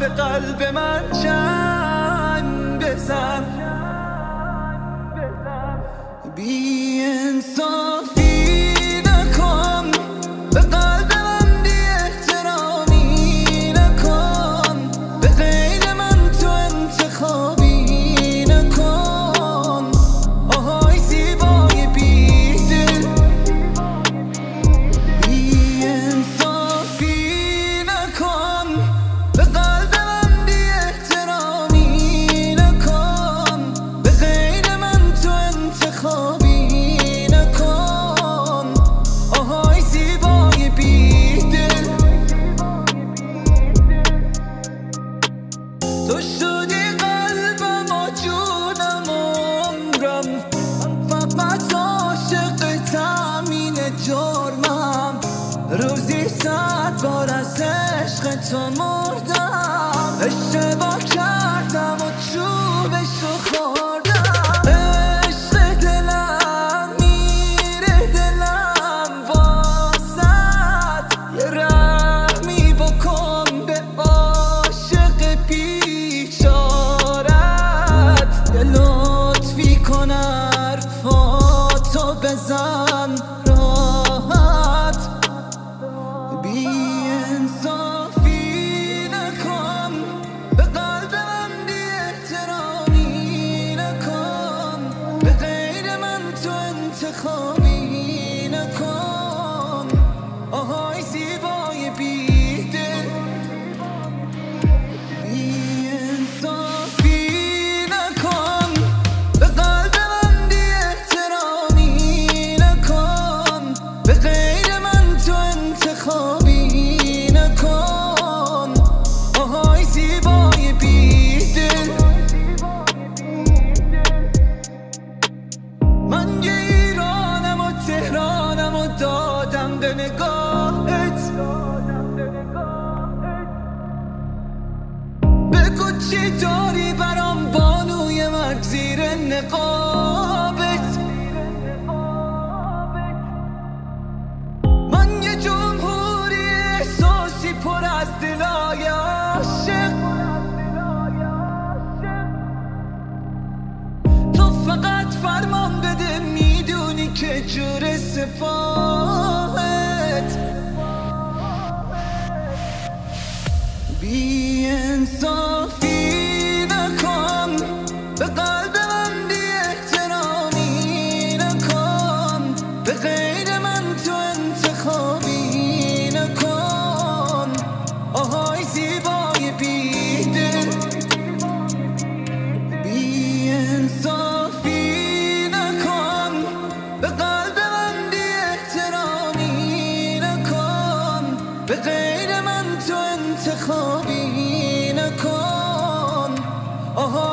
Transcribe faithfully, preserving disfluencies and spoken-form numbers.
قلب من چنگ بزن. بی انصافی نکن، به قلب من بی احترامی نکن، به غیر من تو انتخابی نکن. آهای زیبای بی دل، بی انصافی نکن، به قلب من بی احترامی نکن، به غیر من تو انتخابی نکن. آهای زیبای بی دل، تو شدی قلبم و جونم و عمرم، من فقط عاشق تأمین جرمم. روزی صد بار از عشق تو مردم، اشتباه کردم و چوبشو خوردم. عشق دلم میره دلم واسد، یه رحمی بکن به عاشق بیچارت، یه لطفی کن حرفاتو بزن راحت. بی انصافی نکن، به قلب من بی احترامی نکن، به غیر من تو انتخابی نکن. آهای زیبای بی دل، بی انصافی نکن، به قلب من بی احترامی نکن، به غیر من تو انتخابی نکن. آهای زیبای بی دل، من یه ایرانم و تهرانم و دادم به نگاهت. بگو چی داری برام بانوی مرگ زیر نقابت. من یه جمهوری احساسی پر از دلای عاشق، تو فقط فرمان بده میدونی که جور سپاهت. بی انصافی نکن، به قلب من بی احترامی نکن، به غیر من تو انتخابی نکن. آهای زیبای بی دل، بی انصافی نکن، به قلب من بی احترامی نکن، به غیر من تو انتخابی نکن. آها